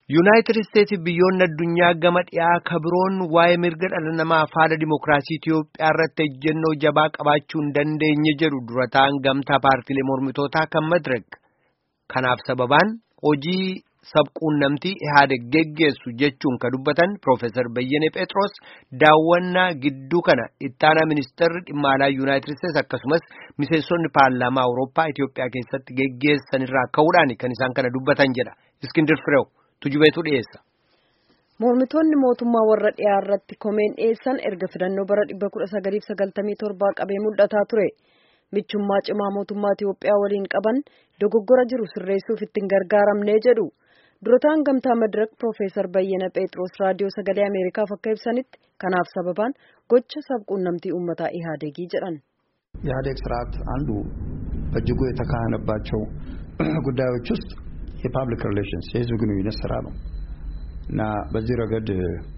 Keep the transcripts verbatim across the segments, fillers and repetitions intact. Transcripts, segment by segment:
United States biyyoonni addunyaa gama dhiyaa kabiroon waa'ee mirga dhala namaa faala dimokiraasii Itiyoophiyaa irratti ejjennoo jabaa qabaachuu hin dandeenye jedhu durataan gamtaa paartiilee mormitootaa kan Madirek. Kanaaf sababaan hojii sabquunnamtii Ihaadeg geggeessu jechuun kan dubbatan Profeesar Bayyenee Pheexroos daawwannaa gidduu kana ittaanaa ministeerri dhimma alaa United States akkasumas miseensonni paarlaamaa Awurooppaa Itiyoophiyaa keessatti geggeessan irraa ka'uudhaan kan isaan kana dubbatan jedha. Iskindir Fireew tujubeetu dhiyeessa. Mormitoonni mootummaa warra dhiyaa irratti komeen dhiyeessan erga filannoo bara dhibba kudha sagaliif sagaltamii torbaa qabee mul'ataa ture. Michummaa cimaa mootummaa Itiyoophiyaa waliin qaban dogoggora jiru sirreessuuf ittiin gargaaramnee jedhu. Durataan gamtaa Madirek Profeesar Bayyenee Pheexroos raadiyoo sagalee Ameerikaaf akka ibsanitti kanaaf sababaan gocha sabquunnamtii uummataa Ihaadegii jedhan. የኢህአዴግ ስርዓት አንዱ በእጅጉ የተካሄደባቸው ጉዳዮች ውስጥ የፓብሊክ ሪሌሽንስ የህዝብ ግንኙነት ስራ ነው እና በዚህ ረገድ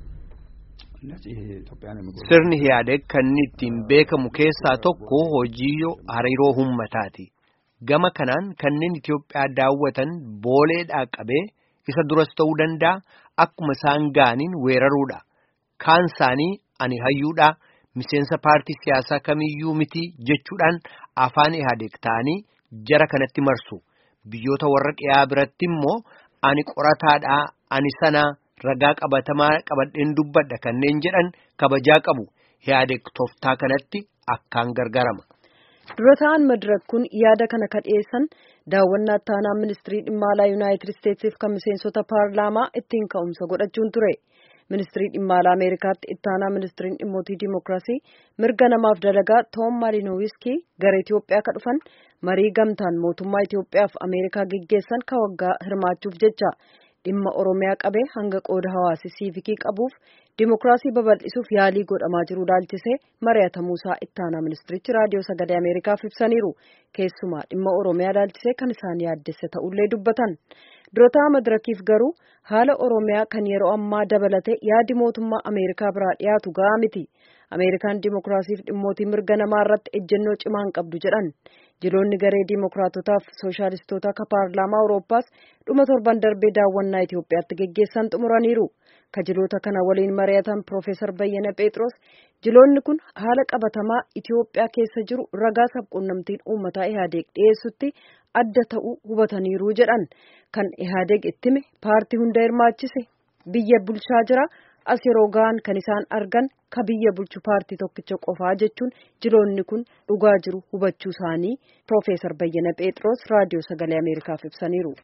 እነዚህ ኢትዮጵያን የሚጎዱ sirni Ihaadeg kan ittiin beekamu keessaa tokko hojii hariiroo uummataati. Gama kanaan kanneen Itiyoophiyaa daawwatan booleedhaa qabee isa duras ta'uu danda'a akkuma isaan ga'aniin weeraruudha. Kaan isaanii ani hayyuudha miseensa paartii siyaasaa kamiyyuu miti jechuudhaan afaan Ihaadeg ta'anii jara kanatti marsu. Biyyoota warra dhiyaa biratti immoo ani qorataadhaa ani sana ragaa qabatamaa qabadheen dubbadha kanneen jedhan kabajaa qabu. Ihaadeg tooftaa kanatti akkaan gargaarama. Durataan Madirek kun yaada kana kadheessan daawwannaa ittaanaa ministirii dhimma alaa Yuunaayitid Isteetsiif kan miseensota paarlaamaa ittiin ka'umsa godhachuun ture. Ministirii dhimma alaa Ameerikaatti ittaanaa ministiriin dhimmootii dimookiraasii mirga namaaf dalagaa Toom Maalinowiskii gara Itiyoophiyaa ka dhufan marii gamtaan mootummaa Itiyoophiyaaf Ameerikaa geggeessan ka waggaa hirmaachuuf jecha dhimma Oromiyaa qabee hanga qooda hawaasi siivikii qabuuf dimookiraasii babal'isuuf yaalii godhamaa jiru ilaalchisee mari'atamuusaa ittaanaa ministirichi raadiyoo sagalee Ameerikaaf ibsaniiru. Keessumaa dhimma Oromiyaa ilaalchisee kan isaan yaaddesse ta'ullee dubbatan. Durataa Madirekiif garuu haala Oromiyaa kan yeroo ammaa dabalate yaadi mootummaa Ameerikaa biraa dhiyaatu gahaa miti. Ameerikaan dimookiraasiif dhimmootii mirga namaa irratti ejjennoo cimaa hin qabdu jedhan. Jiloonni garee dimookiraatotaaf sooshaalistoota ka paarlaamaa Awurooppaas dhuma torban darbee daawwannaa Itiyoophiyaatti geggeessan xumuraniiru. Kajiloota kana waliin mari'atan Profeesar Bayyenee Pheexroos jiloonni kun haala qabatamaa Itiyoophiyaa keessa jiru ragaa sabquunnamtiin uummataa Ihaadeg dhiyeessutti adda ta'uu hubataniiru jedhan. Kan Ihaadeg ittime paartii hunda hirmaachise biyya bulchaa jira. As yeroo ga'an kan isaan argan ka biyya bulchu paartii tokkicha qofaa jechuun jiloonni kun dhugaa jiru hubachuu isaanii Profeesar Bayyenee Pheexroos raadiyoo sagalee Ameerikaaf ibsaniiru.